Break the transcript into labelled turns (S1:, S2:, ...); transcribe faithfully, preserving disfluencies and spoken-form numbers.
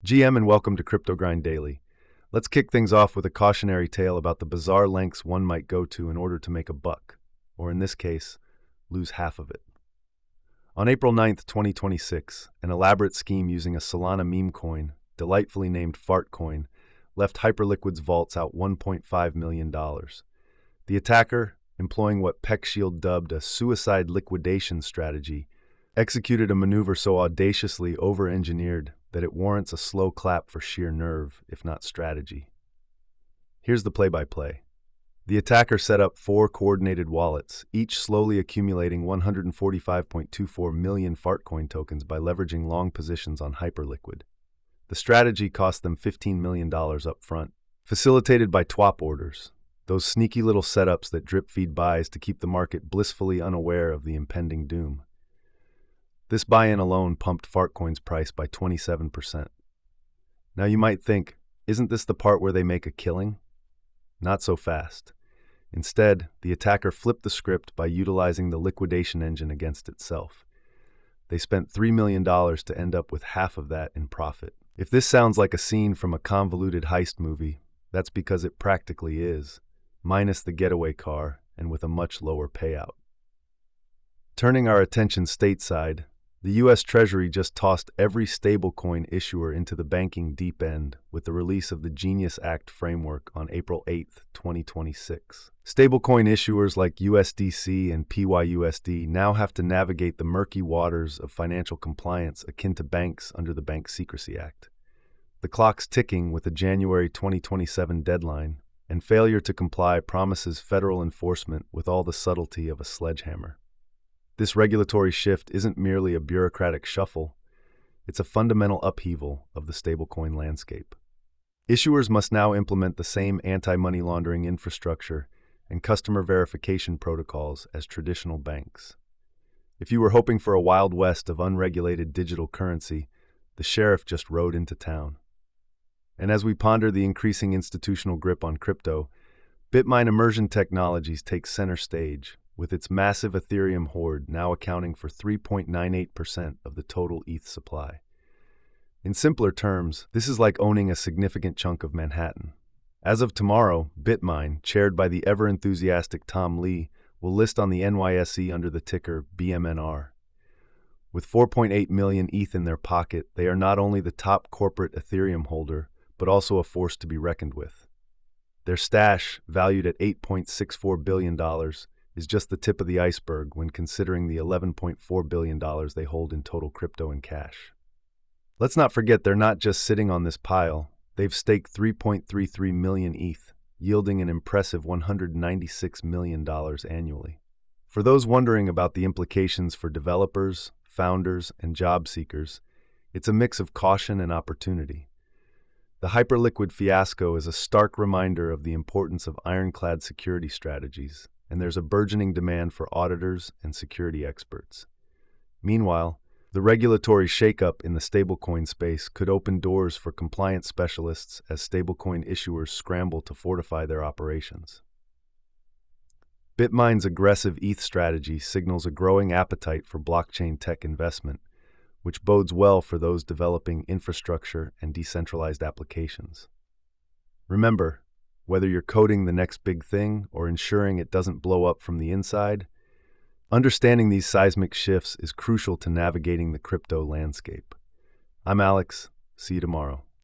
S1: G M and welcome to Crypto Grind Daily. Let's kick things off with a cautionary tale about the bizarre lengths one might go to in order to make a buck, or in this case, lose half of it. On April ninth, twenty twenty-six, an elaborate scheme using a Solana meme coin, delightfully named Fartcoin, left Hyperliquid's vaults out one point five million dollars. The attacker, employing what PeckShield dubbed a suicide liquidation strategy, executed a maneuver so audaciously over-engineered that it warrants a slow clap for sheer nerve, if not strategy. Here's the play-by-play. The attacker set up four coordinated wallets, each slowly accumulating one hundred forty-five point two four million Fartcoin tokens by leveraging long positions on Hyperliquid. The strategy cost them fifteen million dollars up front, facilitated by twop orders, those sneaky little setups that drip-feed buys to keep the market blissfully unaware of the impending doom. This buy-in alone pumped Fartcoin's price by twenty-seven percent. Now you might think, isn't this the part where they make a killing? Not so fast. Instead, the attacker flipped the script by utilizing the liquidation engine against itself. They spent three million dollars to end up with half of that in profit. If this sounds like a scene from a convoluted heist movie, that's because it practically is, minus the getaway car and with a much lower payout. Turning our attention stateside, the U S Treasury just tossed every stablecoin issuer into the banking deep end with the release of the Genius Act framework on April eighth, twenty twenty-six. Stablecoin issuers like U S D C and P Y U S D now have to navigate the murky waters of financial compliance akin to banks under the Bank Secrecy Act. The clock's ticking with a January twenty twenty-seven deadline, and failure to comply promises federal enforcement with all the subtlety of a sledgehammer. This regulatory shift isn't merely a bureaucratic shuffle, it's a fundamental upheaval of the stablecoin landscape. Issuers must now implement the same anti-money laundering infrastructure and customer verification protocols as traditional banks. If you were hoping for a wild west of unregulated digital currency, the sheriff just rode into town. And as we ponder the increasing institutional grip on crypto, BitMine Immersion Technologies takes center stage, with its massive Ethereum hoard now accounting for three point nine eight percent of the total E T H supply. In simpler terms, this is like owning a significant chunk of Manhattan. As of tomorrow, BitMine, chaired by the ever-enthusiastic Tom Lee, will list on the N Y S E under the ticker B M N R. With four point eight million E T H in their pocket, they are not only the top corporate Ethereum holder, but also a force to be reckoned with. Their stash, valued at eight point six four billion dollars, is just the tip of the iceberg when considering the eleven point four billion dollars they hold in total crypto and cash. Let's not forget they're not just sitting on this pile, they've staked three point three three million E T H, yielding an impressive one hundred ninety-six million dollars annually. For those wondering about the implications for developers, founders, and job seekers, it's a mix of caution and opportunity. The Hyperliquid fiasco is a stark reminder of the importance of ironclad security strategies, and there's a burgeoning demand for auditors and security experts. Meanwhile, the regulatory shakeup in the stablecoin space could open doors for compliance specialists as stablecoin issuers scramble to fortify their operations. BitMine's aggressive E T H strategy signals a growing appetite for blockchain tech investment, which bodes well for those developing infrastructure and decentralized applications. Remember, whether you're coding the next big thing or ensuring it doesn't blow up from the inside, understanding these seismic shifts is crucial to navigating the crypto landscape. I'm Alex. See you tomorrow.